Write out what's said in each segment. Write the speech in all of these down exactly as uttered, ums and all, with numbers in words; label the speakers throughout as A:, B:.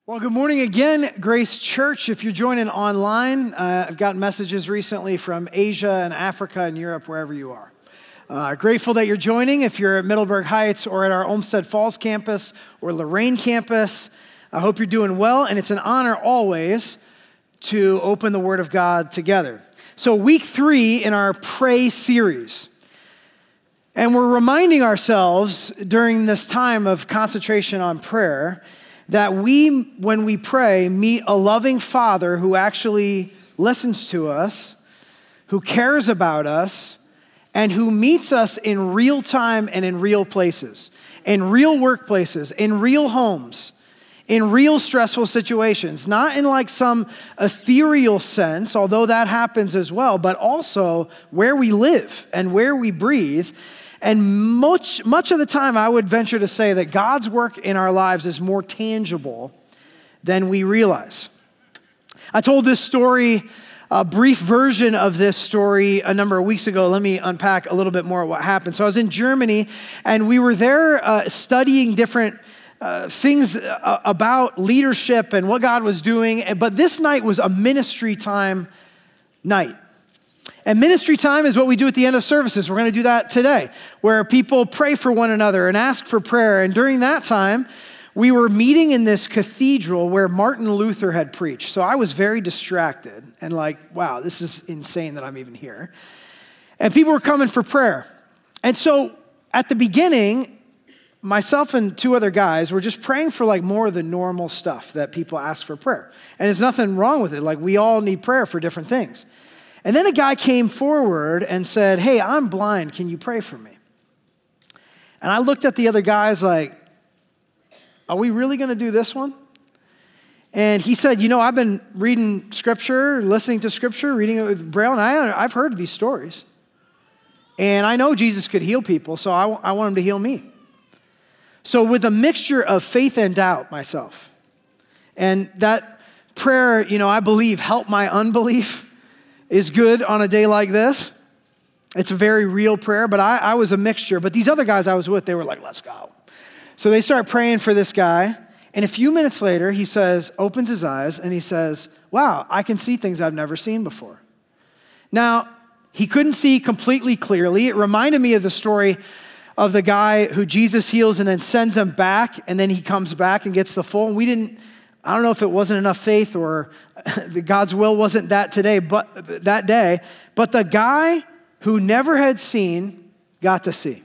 A: Well, good morning again, Grace Church. If you're joining online, uh, I've gotten messages recently from Asia and Africa and Europe, wherever you are. Uh, grateful that you're joining. If you're at Middleburg Heights or at our Olmsted Falls campus or Lorraine campus, I hope you're doing well, and it's an honor always to open the Word of God together. So week three in our Pray series. And we're reminding ourselves during this time of concentration on prayer that we, when we pray, meet a loving Father who actually listens to us, who cares about us, and who meets us in real time and in real places, in real workplaces, in real homes, in real stressful situations, not in like some ethereal sense, although that happens as well, but also where we live and where we breathe. And much, much of the time, I would venture to say that God's work in our lives is more tangible than we realize. I told this story, a brief version of this story a number of weeks ago. Let me unpack a little bit more of what happened. So I was in Germany, and we were there uh, studying different uh, things uh, about leadership and what God was doing. But this night was a ministry time night. And ministry time is what we do at the end of services. We're going to do that today, where people pray for one another and ask for prayer. And during that time, we were meeting in this cathedral where Martin Luther had preached. So I was very distracted and like, wow, this is insane that I'm even here. And people were coming for prayer. And so at the beginning, myself and two other guys were just praying for like more of the normal stuff that people ask for prayer. And there's nothing wrong with it. Like we all need prayer for different things. And then a guy came forward and said, hey, I'm blind. Can you pray for me? And I looked at the other guys like, are we really going to do this one? And he said, you know, I've been reading scripture, listening to scripture, reading it with Braille, and I, I've heard these stories. And I know Jesus could heal people, so I, I want him to heal me. So with a mixture of faith and doubt myself, and that prayer, you know, I believe helped my unbelief, is good on a day like this. It's a very real prayer, but I, I was a mixture. But these other guys I was with, they were like, let's go. So they start praying for this guy. And a few minutes later, he says, opens his eyes and he says, wow, I can see things I've never seen before. Now, he couldn't see completely clearly. It reminded me of the story of the guy who Jesus heals and then sends him back, and then he comes back and gets the full. And we didn't, I don't know if it wasn't enough faith or God's will wasn't that today, but that day. But the guy who never had seen got to see.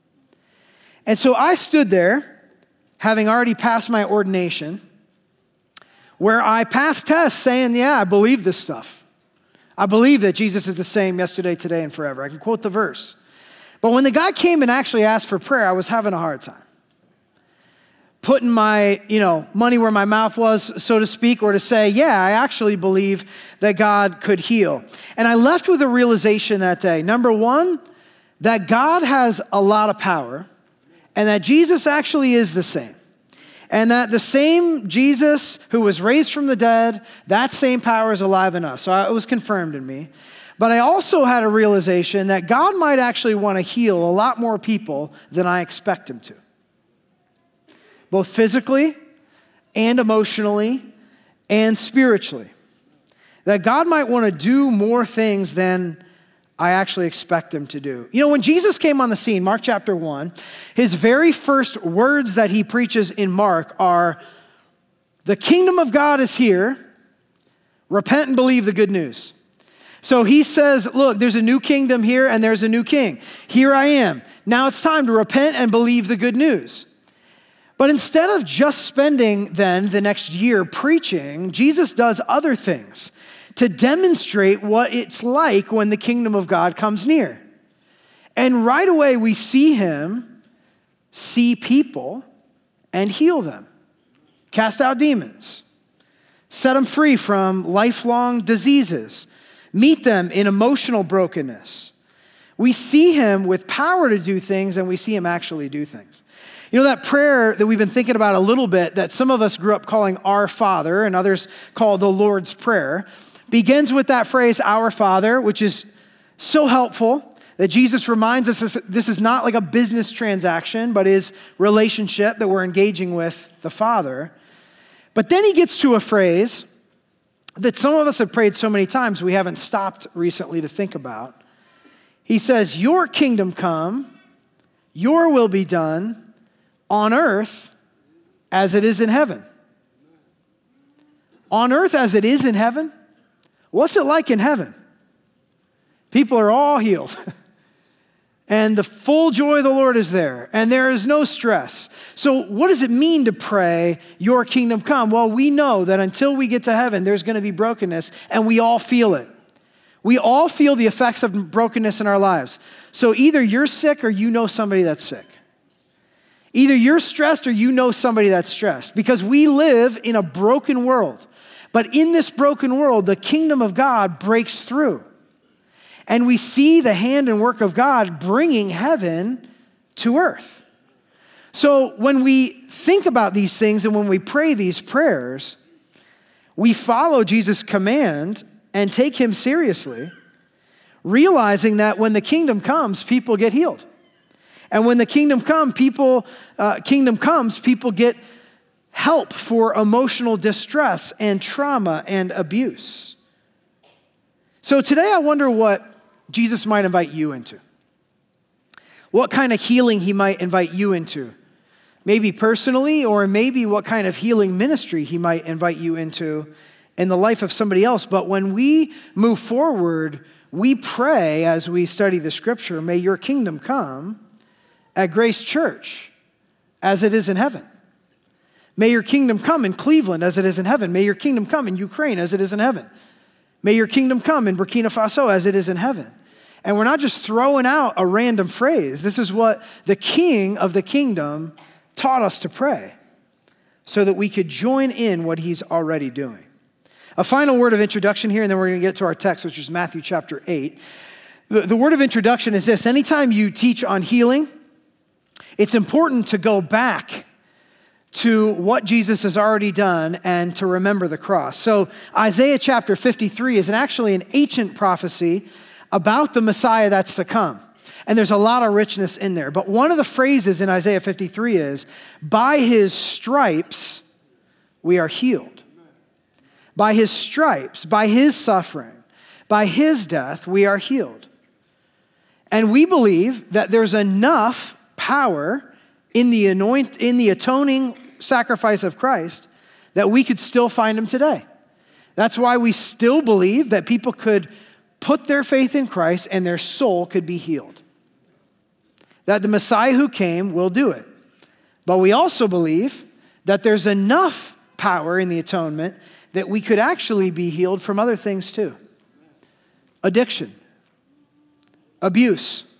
A: And so I stood there, having already passed my ordination, where I passed tests saying, yeah, I believe this stuff. I believe that Jesus is the same yesterday, today, and forever. I can quote the verse. But when the guy came and actually asked for prayer, I was having a hard time. Putting my, you know, money where my mouth was, so to speak, or to say, yeah, I actually believe that God could heal. And I left with a realization that day. Number one, that God has a lot of power and that Jesus actually is the same. And that the same Jesus who was raised from the dead, that same power is alive in us. So it was confirmed in me. But I also had a realization that God might actually want to heal a lot more people than I expect him to. Both physically and emotionally and spiritually. That God might want to do more things than I actually expect him to do. You know, when Jesus came on the scene, Mark chapter one, his very first words that he preaches in Mark are, the kingdom of God is here, repent and believe the good news. So he says, look, there's a new kingdom here and there's a new king. Here I am. Now it's time to repent and believe the good news. But instead of just spending then the next year preaching, Jesus does other things to demonstrate what it's like when the kingdom of God comes near. And right away we see him see people and heal them, cast out demons, set them free from lifelong diseases, meet them in emotional brokenness. We see him with power to do things, and we see him actually do things. You know, that prayer that we've been thinking about a little bit that some of us grew up calling Our Father and others call the Lord's Prayer begins with that phrase, Our Father, which is so helpful that Jesus reminds us that this is not like a business transaction, but is relationship that we're engaging with the Father. But then he gets to a phrase that some of us have prayed so many times we haven't stopped recently to think about. He says, your kingdom come, your will be done on earth as it is in heaven. On earth as it is in heaven? What's it like in heaven? People are all healed. And the full joy of the Lord is there. And there is no stress. So what does it mean to pray, your kingdom come? Well, we know that until we get to heaven, there's going to be brokenness, and we all feel it. We all feel the effects of brokenness in our lives. So either you're sick or you know somebody that's sick. Either you're stressed or you know somebody that's stressed. Because we live in a broken world. But in this broken world, the kingdom of God breaks through. And we see the hand and work of God bringing heaven to earth. So when we think about these things and when we pray these prayers, we follow Jesus' command and take him seriously, realizing that when the kingdom comes, people get healed. And when the kingdom come, people, uh, kingdom comes, people get help for emotional distress and trauma and abuse. So today I wonder what Jesus might invite you into. What kind of healing he might invite you into. Maybe personally, or maybe what kind of healing ministry he might invite you into in the life of somebody else. But when we move forward, we pray as we study the scripture, may your kingdom come at Grace Church as it is in heaven. May your kingdom come in Cleveland as it is in heaven. May your kingdom come in Ukraine as it is in heaven. May your kingdom come in Burkina Faso as it is in heaven. And we're not just throwing out a random phrase. This is what the king of the kingdom taught us to pray so that we could join in what he's already doing. A final word of introduction here, and then we're going to get to our text, which is Matthew chapter eight. The, the word of introduction is this. Anytime you teach on healing, it's important to go back to what Jesus has already done and to remember the cross. So Isaiah chapter fifty-three is an, actually an ancient prophecy about the Messiah that's to come. And there's a lot of richness in there. But one of the phrases in Isaiah fifty-three is, by his stripes we are healed. By his stripes, by his suffering, by his death we are healed. And we believe that there's enough power in the anoint, in the atoning sacrifice of Christ that we could still find him today. That's why we still believe that people could put their faith in Christ and their soul could be healed. That the Messiah who came will do it. But we also believe that there's enough power in the atonement that we could actually be healed from other things too. Addiction, abuse,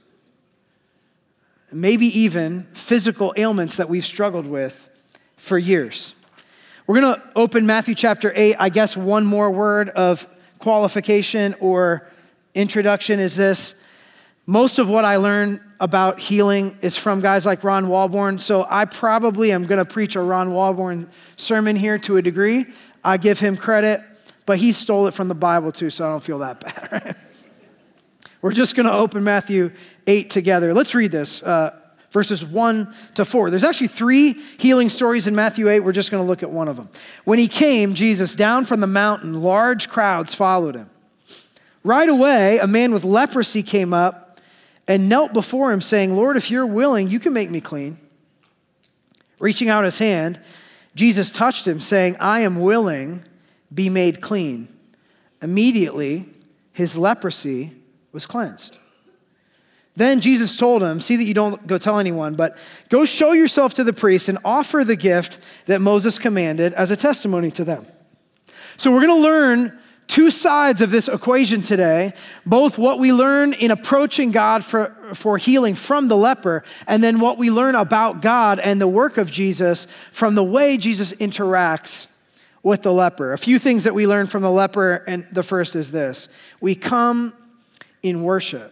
A: maybe even physical ailments that we've struggled with for years. We're going to open Matthew chapter eight. I guess one more word of qualification or introduction is this. Most of what I learn about healing is from guys like Ron Walborn, so I probably am going to preach a Ron Walborn sermon here to a degree. I give him credit, but he stole it from the Bible too, so I don't feel that bad, right? We're just going to open Matthew eight together. Let's read this, uh, verses one to four. There's actually three healing stories in Matthew eight. We're just going to look at one of them. When he came, Jesus, down from the mountain, large crowds followed him. Right away, a man with leprosy came up and knelt before him, saying, Lord, if you're willing, you can make me clean. Reaching out his hand, Jesus touched him, saying, I am willing, be made clean. Immediately, his leprosy was cleansed. Then Jesus told him, see that you don't go tell anyone, but go show yourself to the priest and offer the gift that Moses commanded as a testimony to them. So we're going to learn two sides of this equation today, both what we learn in approaching God for, for healing from the leper, and then what we learn about God and the work of Jesus from the way Jesus interacts with the leper. A few things that we learn from the leper, and the first is this. We come in worship.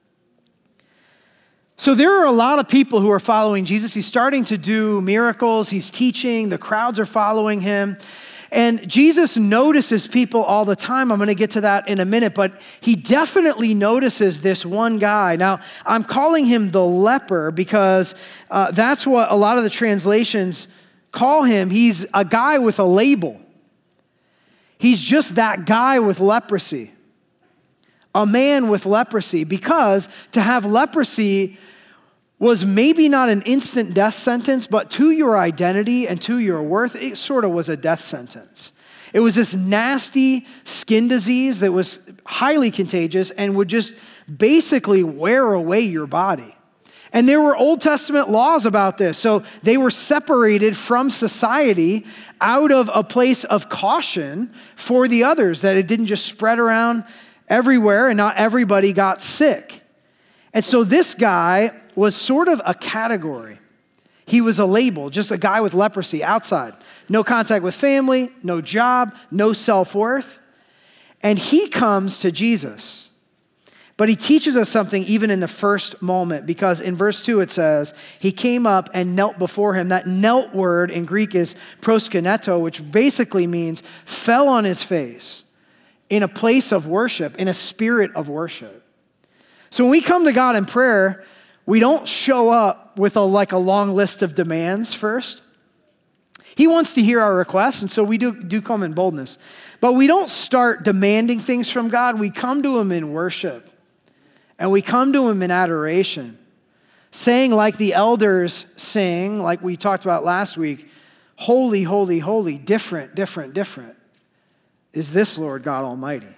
A: So there are a lot of people who are following Jesus. He's starting to do miracles. He's teaching. The crowds are following him. And Jesus notices people all the time. I'm going to get to that in a minute, but he definitely notices this one guy. Now, I'm calling him the leper because uh, that's what a lot of the translations call him, he's a guy with a label. He's just that guy with leprosy. A man with leprosy, because to have leprosy was maybe not an instant death sentence, but to your identity and to your worth, it sort of was a death sentence. It was this nasty skin disease that was highly contagious and would just basically wear away your body. And there were Old Testament laws about this. So they were separated from society out of a place of caution for the others, that it didn't just spread around everywhere and not everybody got sick. And so this guy was sort of a category. He was a label, just a guy with leprosy outside. No contact with family, no job, no self-worth. And he comes to Jesus. But he teaches us something even in the first moment, because in verse two it says, he came up and knelt before him. That knelt word in Greek is proskuneto, which basically means fell on his face in a place of worship, in a spirit of worship. So when we come to God in prayer, we don't show up with a, like a long list of demands first. He wants to hear our requests, and so we do, do come in boldness. But we don't start demanding things from God. We come to him in worship. And we come to him in adoration, saying like the elders sing, like we talked about last week, holy, holy, holy, different, different, different is this Lord God Almighty.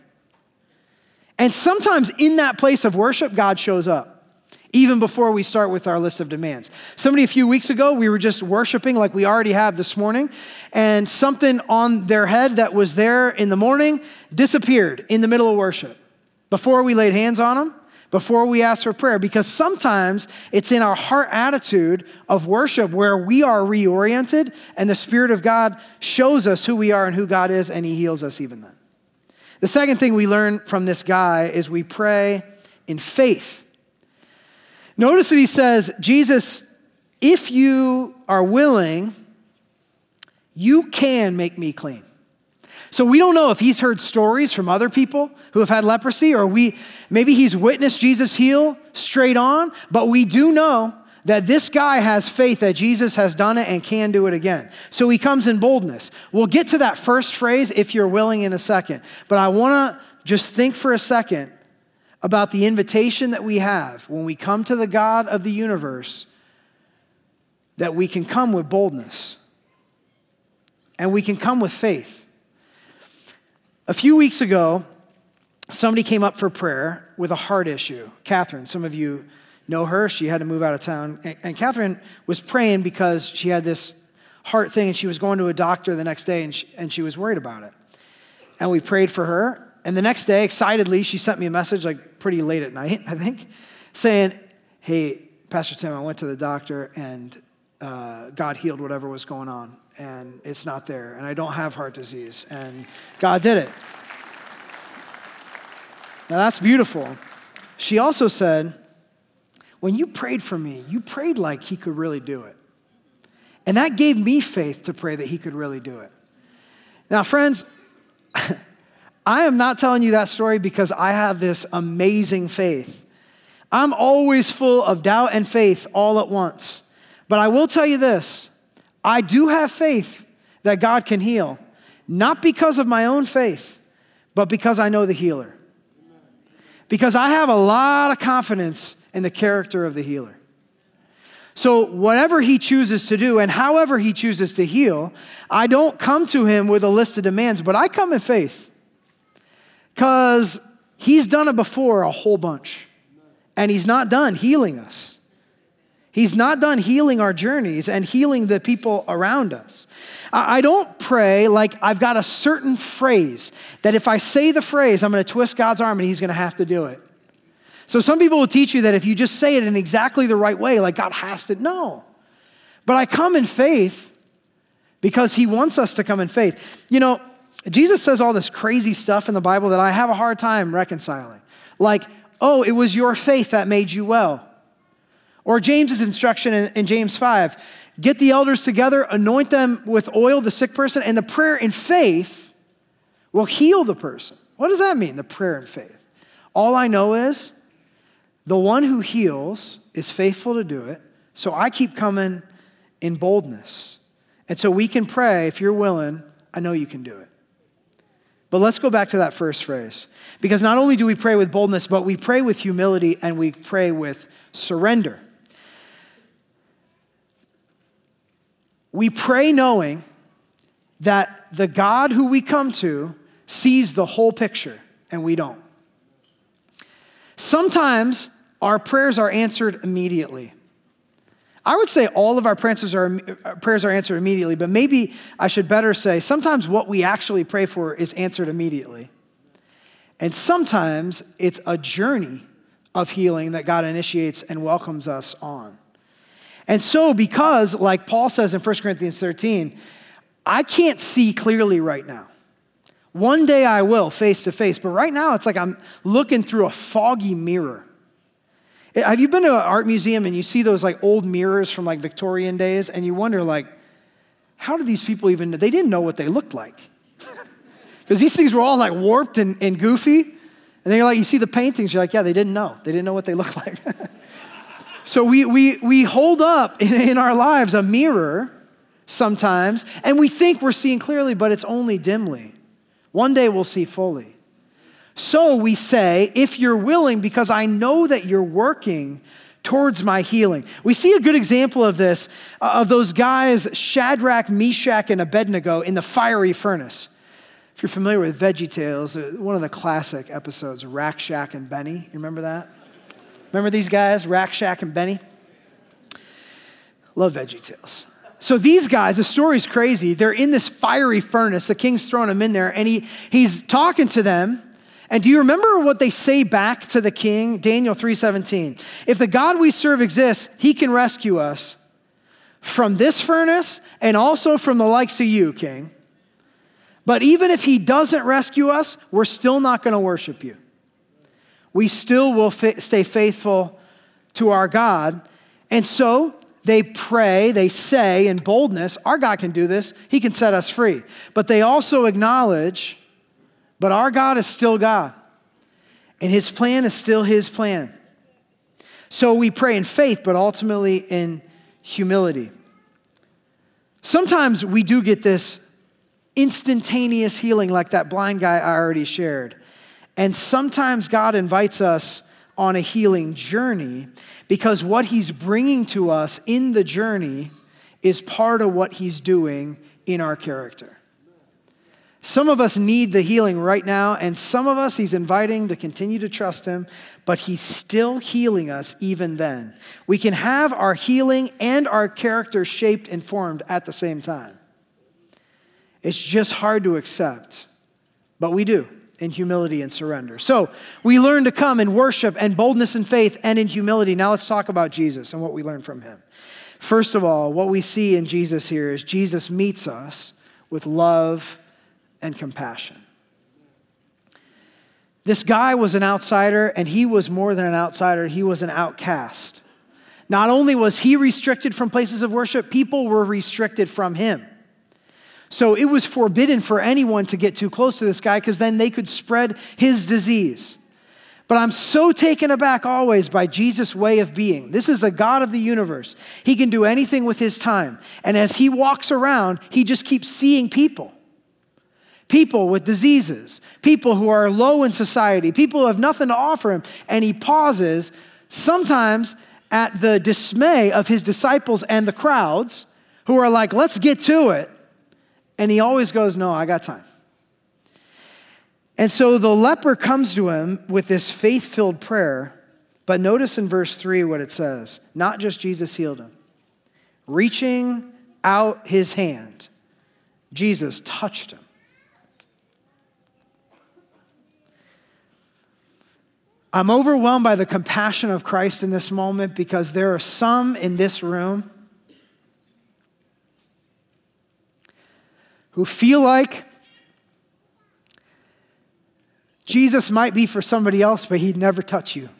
A: And sometimes in that place of worship, God shows up, even before we start with our list of demands. Somebody a few weeks ago, we were just worshiping like we already have this morning, and something on their head that was there in the morning disappeared in the middle of worship before we laid hands on them. Before we ask for prayer, because sometimes it's in our heart attitude of worship where we are reoriented and the Spirit of God shows us who we are and who God is, and he heals us even then. The second thing we learn from this guy is we pray in faith. Notice that he says, Jesus, if you are willing, you can make me clean. So we don't know if he's heard stories from other people who have had leprosy, or we maybe he's witnessed Jesus heal straight on, but we do know that this guy has faith that Jesus has done it and can do it again. So he comes in boldness. We'll get to that first phrase, if you're willing, in a second. But I want to just think for a second about the invitation that we have when we come to the God of the universe, that we can come with boldness and we can come with faith. A few weeks ago, somebody came up for prayer with a heart issue. Catherine, some of you know her. She had to move out of town. And, and Catherine was praying because she had this heart thing, and she was going to a doctor the next day, and she, and she was worried about it. And we prayed for her. And the next day, excitedly, she sent me a message, like pretty late at night, I think, saying, hey, Pastor Tim, I went to the doctor, and uh, God healed whatever was going on. And it's not there, and I don't have heart disease, and God did it. Now that's beautiful. She also said, when you prayed for me, you prayed like he could really do it. And that gave me faith to pray that he could really do it. Now, friends, I am not telling you that story because I have this amazing faith. I'm always full of doubt and faith all at once. But I will tell you this, I do have faith that God can heal, not because of my own faith, but because I know the healer. Because I have a lot of confidence in the character of the healer. So whatever he chooses to do and however he chooses to heal, I don't come to him with a list of demands, but I come in faith. Because he's done it before a whole bunch. And he's not done healing us. He's not done healing our journeys and healing the people around us. I don't pray like I've got a certain phrase that if I say the phrase, I'm going to twist God's arm and he's going to have to do it. So some people will teach you that if you just say it in exactly the right way, like God has to. No. But I come in faith because he wants us to come in faith. You know, Jesus says all this crazy stuff in the Bible that I have a hard time reconciling. Like, oh, it was your faith that made you well. Or James's instruction in, in James five, get the elders together, anoint them with oil, the sick person, and the prayer in faith will heal the person. What does that mean, the prayer in faith? All I know is the one who heals is faithful to do it, so I keep coming in boldness. And so we can pray, if you're willing, I know you can do it. But let's go back to that first phrase. Because not only do we pray with boldness, but we pray with humility and we pray with surrender. We pray knowing that the God who we come to sees the whole picture and we don't. Sometimes our prayers are answered immediately. I would say all of our prayers are, prayers are answered immediately, but maybe I should better say sometimes what we actually pray for is answered immediately. And sometimes it's a journey of healing that God initiates and welcomes us on. And so because, like Paul says in First Corinthians thirteen, I can't see clearly right now. One day I will, face to face, but right now it's like I'm looking through a foggy mirror. Have you been to an art museum and you see those like old mirrors from like Victorian days and you wonder like, how did these people even, they didn't know what they looked like. Because these things were all like warped and, and goofy. And then you're like, you see the paintings, you're like, yeah, they didn't know. They didn't know what they looked like. So we we we hold up in, in our lives a mirror sometimes and we think we're seeing clearly, but it's only dimly. One day we'll see fully. So we say, if you're willing, because I know that you're working towards my healing. We see a good example of this, uh, of those guys, Shadrach, Meshach, and Abednego in the fiery furnace. If you're familiar with VeggieTales, one of the classic episodes, Rack, Shack, and Benny. You remember that? Remember these guys, Rack, Shack, and Benny? Love VeggieTales. So these guys, the story's crazy. They're in this fiery furnace. The king's throwing them in there, and he he's talking to them. And do you remember what they say back to the king? Daniel three seventeen. If the God we serve exists, he can rescue us from this furnace and also from the likes of you, king. But even if he doesn't rescue us, we're still not going to worship you. We still will fi- stay faithful to our God. And so they pray, they say in boldness, our God can do this. He can set us free. But they also acknowledge, but our God is still God. And his plan is still his plan. So we pray in faith, but ultimately in humility. Sometimes we do get this instantaneous healing like that blind guy I already shared. And sometimes God invites us on a healing journey because what he's bringing to us in the journey is part of what he's doing in our character. Some of us need the healing right now, and some of us he's inviting to continue to trust him, but he's still healing us even then. We can have our healing and our character shaped and formed at the same time. It's just hard to accept, but we do in humility and surrender. So we learn to come in worship and boldness and faith and in humility. Now let's talk about Jesus and what we learn from him. First of all, what we see in Jesus here is Jesus meets us with love and compassion. This guy was an outsider, and he was more than an outsider. He was an outcast. Not only was he restricted from places of worship, people were restricted from him. So it was forbidden for anyone to get too close to this guy because then they could spread his disease. But I'm so taken aback always by Jesus' way of being. This is the God of the universe. He can do anything with his time. And as he walks around, he just keeps seeing people. People with diseases, people who are low in society, people who have nothing to offer him. And he pauses, sometimes at the dismay of his disciples and the crowds who are like, let's get to it. And he always goes, no, I got time. And so the leper comes to him with this faith-filled prayer, but notice in verse three what it says. Not just Jesus healed him. Reaching out his hand, Jesus touched him. I'm overwhelmed by the compassion of Christ in this moment because there are some in this room who feel like Jesus might be for somebody else, but he'd never touch you.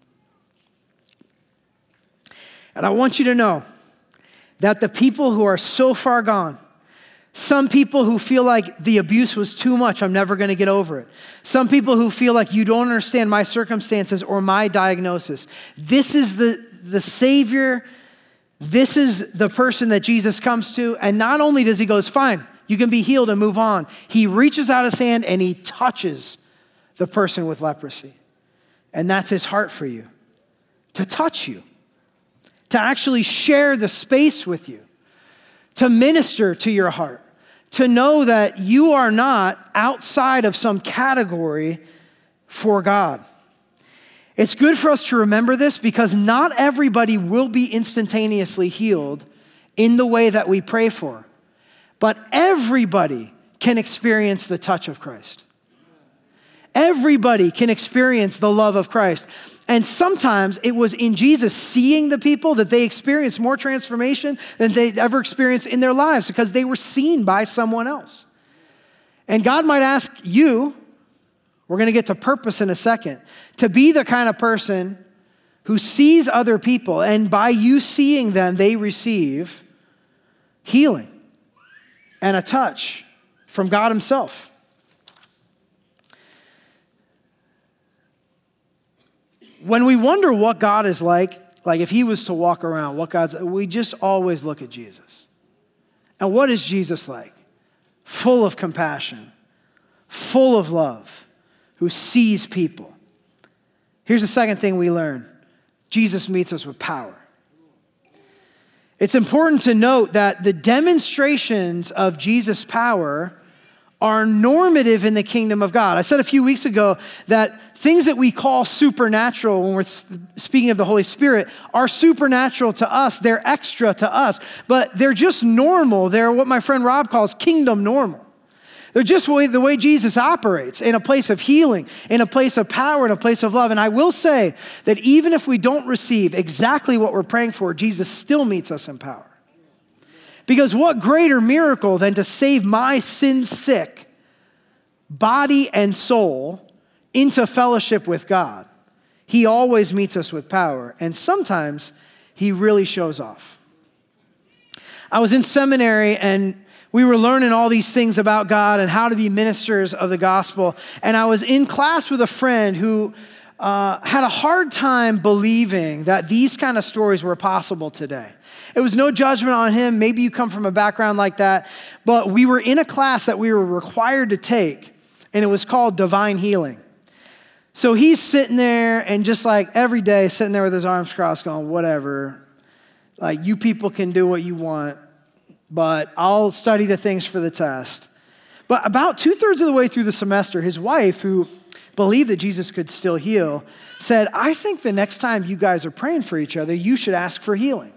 A: And I want you to know that the people who are so far gone, some people who feel like the abuse was too much, I'm never going to get over it. Some people who feel like you don't understand my circumstances or my diagnosis. This is the, the Savior This is the person that Jesus comes to, and not only does he goes, fine, you can be healed and move on. He reaches out his hand and he touches the person with leprosy. And that's his heart for you, to touch you, to actually share the space with you, to minister to your heart, to know that you are not outside of some category for God. It's good for us to remember this because not everybody will be instantaneously healed in the way that we pray for, but everybody can experience the touch of Christ. Everybody can experience the love of Christ. And sometimes it was in Jesus seeing the people that they experienced more transformation than they ever experienced in their lives because they were seen by someone else. And God might ask you, we're going to get to purpose in a second, to be the kind of person who sees other people, and by you seeing them, they receive healing and a touch from God himself. When we wonder what God is like, like if he was to walk around, what God's, we just always look at Jesus. And what is Jesus like? Full of compassion, full of love, who sees people. Here's the second thing we learn. Jesus meets us with power. It's important to note that the demonstrations of Jesus' power are normative in the kingdom of God. I said a few weeks ago that things that we call supernatural when we're speaking of the Holy Spirit are supernatural to us. They're extra to us, but they're just normal. They're what my friend Rob calls kingdom normal. They're just the way Jesus operates, in a place of healing, in a place of power, in a place of love. And I will say that even if we don't receive exactly what we're praying for, Jesus still meets us in power. Because what greater miracle than to save my sin-sick body and soul into fellowship with God? He always meets us with power, and sometimes he really shows off. I was in seminary, and we were learning all these things about God and how to be ministers of the gospel. And I was in class with a friend who uh, had a hard time believing that these kind of stories were possible today. It was no judgment on him. Maybe you come from a background like that. But we were in a class that we were required to take, and it was called Divine Healing. So he's sitting there and just like every day sitting there with his arms crossed going, whatever. Like, you people can do what you want, but I'll study the things for the test. But about two-thirds of the way through the semester, his wife, who believed that Jesus could still heal, said, I think the next time you guys are praying for each other, you should ask for healing.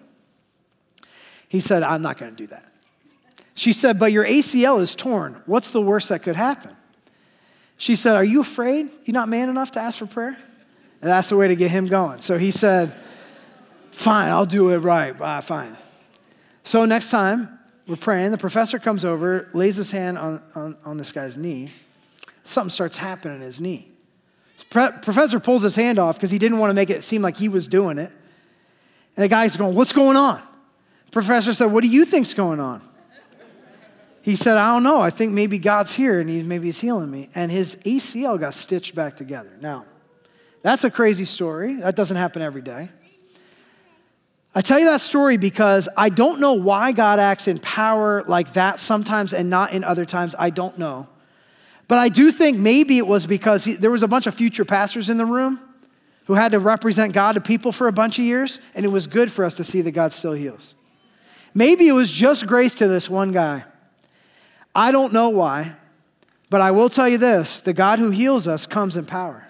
A: He said, I'm not going to do that. She said, but your A C L is torn. What's the worst that could happen? She said, are you afraid? You're not man enough to ask for prayer? And that's the way to get him going. So he said, fine, I'll do it right. Ah, fine. So next time, we're praying, the professor comes over, lays his hand on, on, on this guy's knee. Something starts happening in his knee. Pre- professor pulls his hand off because he didn't want to make it seem like he was doing it. And the guy's going, what's going on? The professor said, what do you think's going on? He said, I don't know. I think maybe God's here and he, maybe he's healing me. And his A C L got stitched back together. Now, that's a crazy story. That doesn't happen every day. I tell you that story because I don't know why God acts in power like that sometimes and not in other times. I don't know. But I do think maybe it was because he, there was a bunch of future pastors in the room who had to represent God to people for a bunch of years, and it was good for us to see that God still heals. Maybe it was just grace to this one guy. I don't know why, but I will tell you this, the God who heals us comes in power.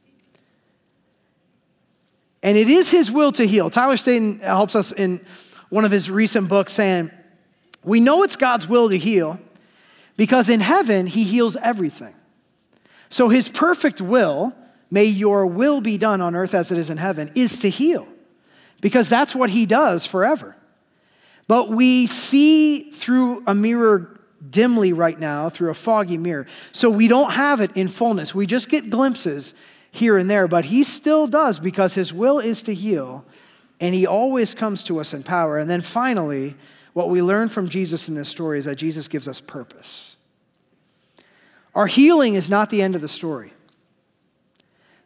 A: And it is his will to heal. Tyler Staton helps us in one of his recent books saying, we know it's God's will to heal because in heaven, he heals everything. So his perfect will, may your will be done on earth as it is in heaven, is to heal because that's what he does forever. But we see through a mirror dimly right now, through a foggy mirror. So we don't have it in fullness. We just get glimpses here and there, but he still does because his will is to heal, and he always comes to us in power. And then finally, what we learn from Jesus in this story is that Jesus gives us purpose. Our healing is not the end of the story.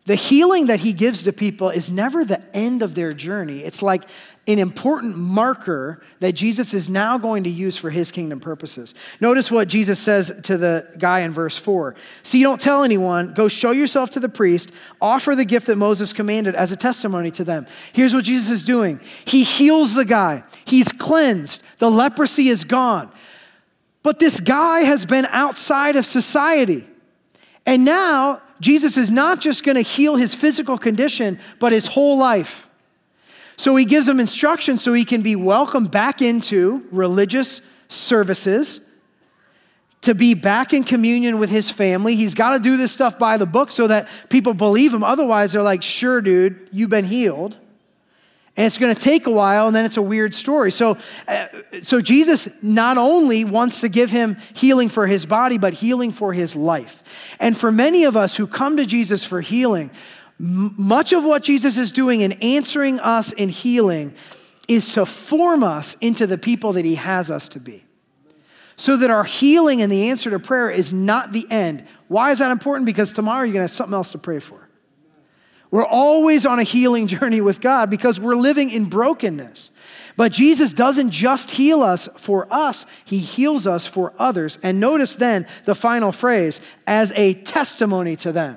A: The healing that he gives to people is never the end of their journey. It's like an important marker that Jesus is now going to use for his kingdom purposes. Notice what Jesus says to the guy in verse four. So you don't tell anyone, go show yourself to the priest, offer the gift that Moses commanded as a testimony to them. Here's what Jesus is doing. He heals the guy. He's cleansed. The leprosy is gone. But this guy has been outside of society. And now Jesus is not just going to heal his physical condition, but his whole life. So he gives him instructions so he can be welcomed back into religious services, to be back in communion with his family. He's got to do this stuff by the book so that people believe him. Otherwise, they're like, sure, dude, you've been healed. And it's going to take a while, and then it's a weird story. So, uh, so Jesus not only wants to give him healing for his body, but healing for his life. And for many of us who come to Jesus for healing, m- much of what Jesus is doing in answering us in healing is to form us into the people that he has us to be. So that our healing and the answer to prayer is not the end. Why is that important? Because tomorrow you're going to have something else to pray for. We're always on a healing journey with God because we're living in brokenness. But Jesus doesn't just heal us for us, he heals us for others. And notice then the final phrase, as a testimony to them.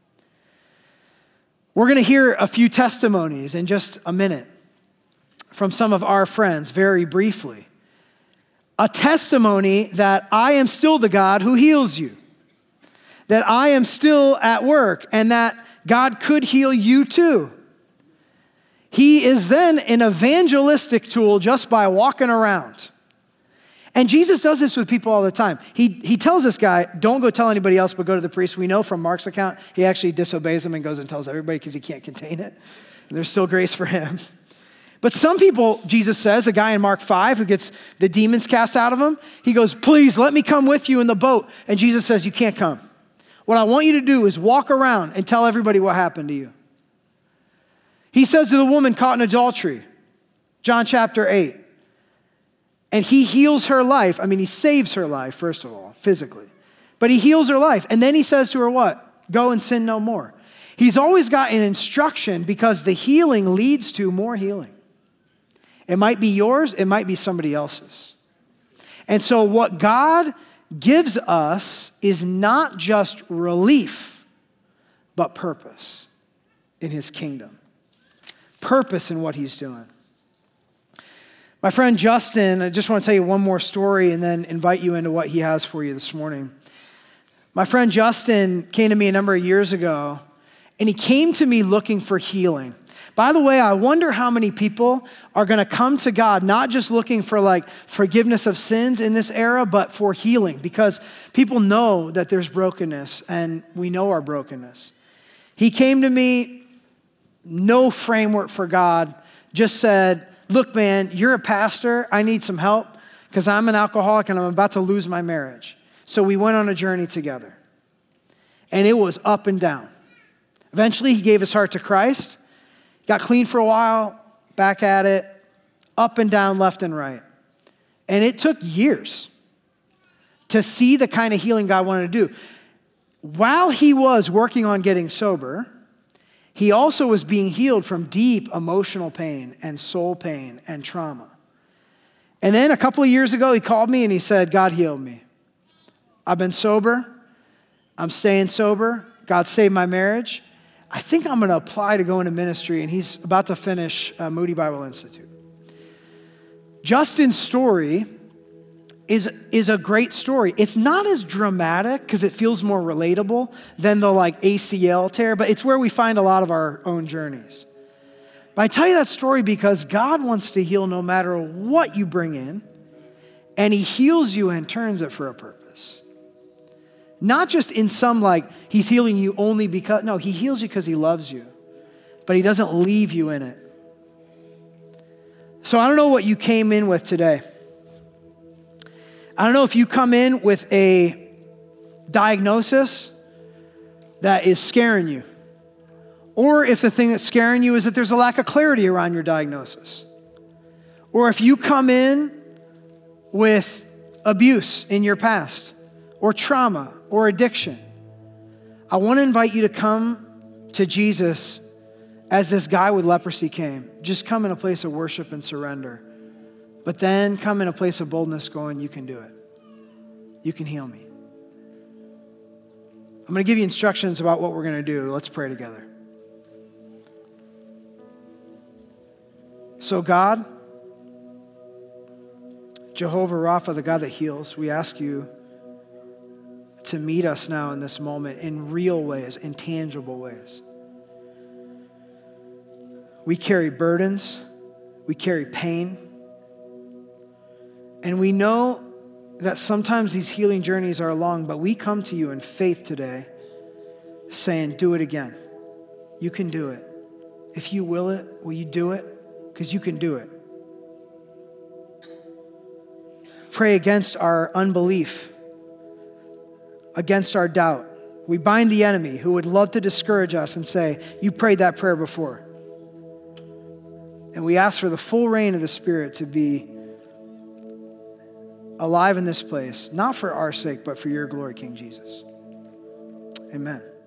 A: We're going to hear a few testimonies in just a minute from some of our friends very briefly. A testimony that I am still the God who heals you, that I am still at work, and that God could heal you too. He is then an evangelistic tool just by walking around. And Jesus does this with people all the time. He, he tells this guy, don't go tell anybody else, but go to the priest. We know from Mark's account, he actually disobeys him and goes and tells everybody because he can't contain it. And there's still grace for him. But some people, Jesus says, a guy in Mark five who gets the demons cast out of him, he goes, please let me come with you in the boat. And Jesus says, you can't come. What I want you to do is walk around and tell everybody what happened to you. He says to the woman caught in adultery, John chapter eight, and he heals her life. I mean, he saves her life, first of all, physically. But he heals her life. And then he says to her what? Go and sin no more. He's always got an instruction because the healing leads to more healing. It might be yours, it might be somebody else's. And so what God gives us is not just relief, but purpose in his kingdom. Purpose in what he's doing. My friend Justin, I just want to tell you one more story and then invite you into what he has for you this morning. My friend Justin came to me a number of years ago, and he came to me looking for healing. By the way, I wonder how many people are going to come to God not just looking for like forgiveness of sins in this era, but for healing, because people know that there's brokenness and we know our brokenness. He came to me, no framework for God, just said, look, man, you're a pastor. I need some help because I'm an alcoholic and I'm about to lose my marriage. So we went on a journey together, and it was up and down. Eventually, he gave his heart to Christ. Got clean for a while, back at it, up and down, left and right. And it took years to see the kind of healing God wanted to do. While he was working on getting sober, he also was being healed from deep emotional pain and soul pain and trauma. And then a couple of years ago, he called me and he said, God healed me. I've been sober. I'm staying sober. God saved my marriage. I think I'm going to apply to go into ministry, and he's about to finish uh, Moody Bible Institute. Justin's story is, is a great story. It's not as dramatic because it feels more relatable than the like A C L tear, but it's where we find a lot of our own journeys. But I tell you that story because God wants to heal no matter what you bring in, and he heals you and turns it for a purpose. Not just in some like, he's healing you only because, no, he heals you because he loves you, but he doesn't leave you in it. So I don't know what you came in with today. I don't know if you come in with a diagnosis that is scaring you, or if the thing that's scaring you is that there's a lack of clarity around your diagnosis, or if you come in with abuse in your past, or trauma, or addiction. I want to invite you to come to Jesus as this guy with leprosy came. Just come in a place of worship and surrender. But then come in a place of boldness going, you can do it. You can heal me. I'm going to give you instructions about what we're going to do. Let's pray together. So God, Jehovah Rapha, the God that heals, we ask you to meet us now in this moment in real ways, in tangible ways. We carry burdens, we carry pain, and we know that sometimes these healing journeys are long, but we come to you in faith today saying, do it again. You can do it. If you will it, will you do it? Because you can do it. Pray against our unbelief, against our doubt. We bind the enemy who would love to discourage us and say, you prayed that prayer before. And we ask for the full reign of the Spirit to be alive in this place, not for our sake, but for your glory, King Jesus. Amen.